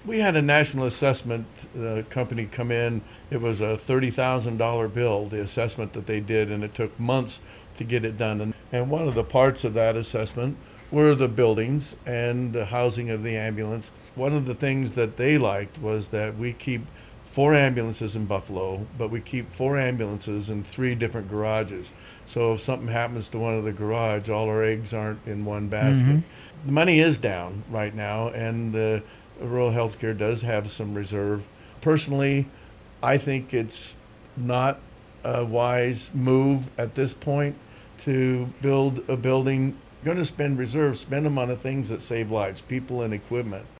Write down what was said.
We had a national assessment company come in. It was a $30,000 bill, the assessment that they did, and it took months to get it done. And one of the parts of that assessment were the buildings and the housing of the ambulance. One of the things that they liked was that we keep four ambulances in Buffalo, but we keep four ambulances in three different garages. So if something happens to one of the garage, all our eggs aren't in one basket. Mm-hmm. The money is down right now, and the rural healthcare does have some reserve. Personally, I think it's not a wise move at this point to build a building. Going to spend reserves, spend them on the things that save lives, people and equipment.